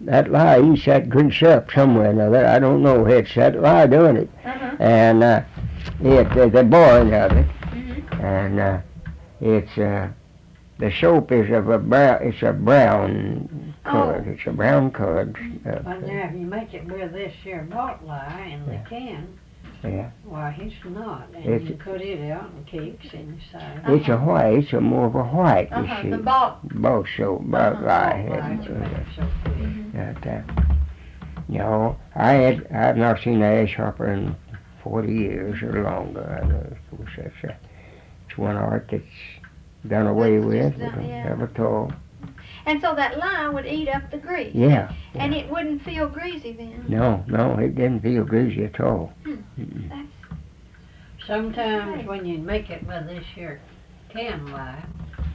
that lye eats that good stuff somewhere or another. I don't know. It's that lye doing it. Uh-huh. And the boiling of it. Mm-hmm. And it's the soap is of a brown. It's a brown color. Oh. It's a brown color. But now if you make it with this here malt lye in the can, Yeah. why it's not. And It's- you cut it out and keeps inside. It's a white. It's a more of a white. You Uh-huh. see. The bulk. Both soap, both Uh-huh. lye. Malt lye and, to make it so good. no, I've not seen an ash hopper in 40 years or longer. Of course, it's one art that's done away That's with. just done, yeah. Never told. And so that lye would eat up the grease. Yeah. And it wouldn't feel greasy then. No, it didn't feel greasy at all. Hmm. Mm-mm. That's Sometimes Okay. when you make it with this here can lye,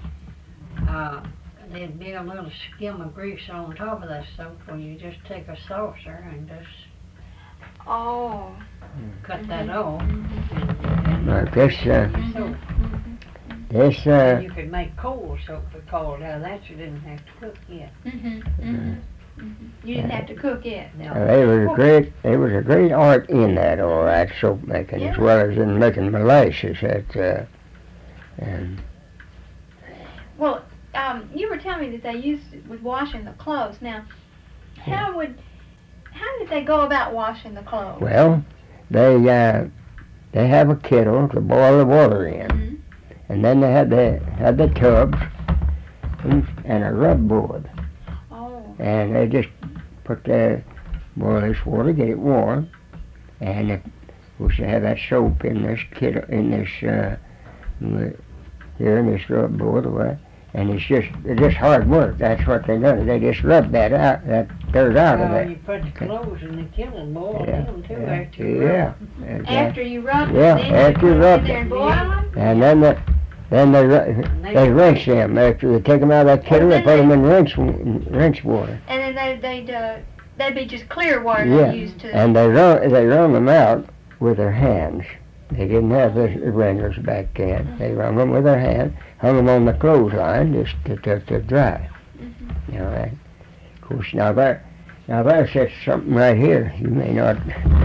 there'd be a little skim of grease on top of that soap where you just take a saucer and just oh. cut that off. Mhm. And But this, soap. this, And you could make cold soap we call it out of that. You didn't have to cook yet. Mhm. Mhm. Mhm. You didn't have to cook it. No. there was a great art in that, all that soap making, as Yeah. well as in making molasses. And Well, you were telling me that they used it with washing the clothes. Now, how did they go about washing the clothes? well, they have a kettle to boil the water in, Mhm. and then they had the tubs and a rub board, Oh. and they just boil this water, get it warm, and of course they have that soap in this kettle, in this here in this rub board, and it's just hard work. That's what they done. They just rub that out, that dirt out of Well, it. you put the clothes in the kettle and boil Yeah, them too yeah, after you yeah. rub them. Exactly. After you rub Yeah, it, then after you put rub it in there it. and boil them? And then they rinse them. After they take them out of that kettle, they then put them in rinse water. And then they'd be just clear water Yeah, they used to. and they run them out with their hands. They didn't have the wringers back then. They wrung them with their hand, hung them on the clothesline just to dry. Mhm. You know that. Of course, now there's something right here. You may not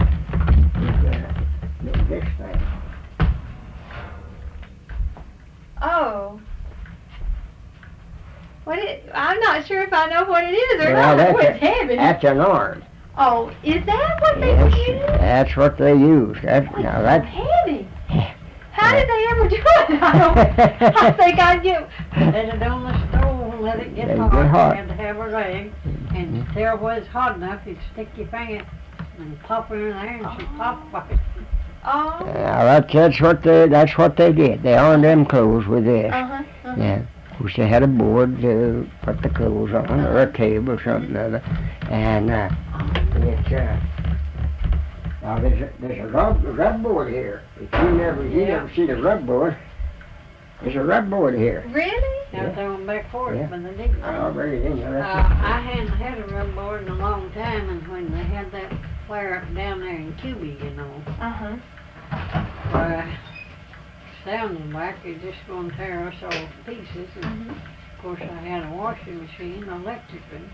know this thing. Oh. I'm not sure if I know what it is or Well, not. Oh, that's it's heavy. That's an arm. Oh, is that what they would use? That's what they use. Oh, it's so That's heavy. How did they ever do it? I think I'd get. Set it on the stove and let it get Let it hot. get hot. You had to have a rag. And to tell whether it's hot enough, you'd stick your finger and pop it in there and she'd pop like Oh. Now that's what they did. They ironed them clothes with this. Uh-huh. Uh-huh. Yeah. Of course, they had a board to put the clothes on, or a table or something other. And it's now there's a rub board here. If you never see the rub board, there's a rub board here. Really? now throw them back for Yeah. us when they did. I already in there. I hadn't had a rub board in a long time, and when they had that flare up down there in Cuba, you know, Uh-huh. sounding like it's just going to tear us all to pieces. And Mhm. of course, I had a washing machine, electrically,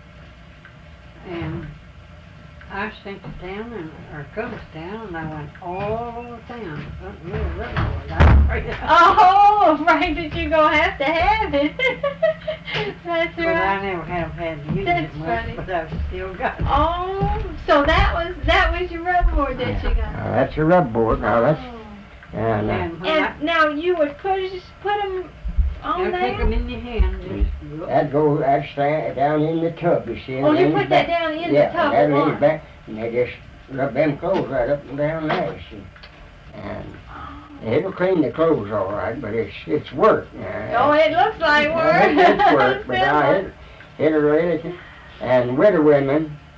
and I sent it down, or comes down, and I went all over town. But me a rub board, I'm afraid of it. Oh, right, that you're going to have it. That's But I right. never have had to use That's it much, funny. but I've still got it. Oh, so that was your rub board that you got. Now that's a rub board. Now that's Oh. and And when And now you would put them on I take them there? in your hand, just that stand down in the tub. You see? Oh, and you then put it's that back- down in yeah, the tub that of lays water. back, and they just rub them clothes right up and down there. You see? And it'll clean the clothes all right, but it's work. Oh, it looks like work. It's work, but now it'll really. And widow women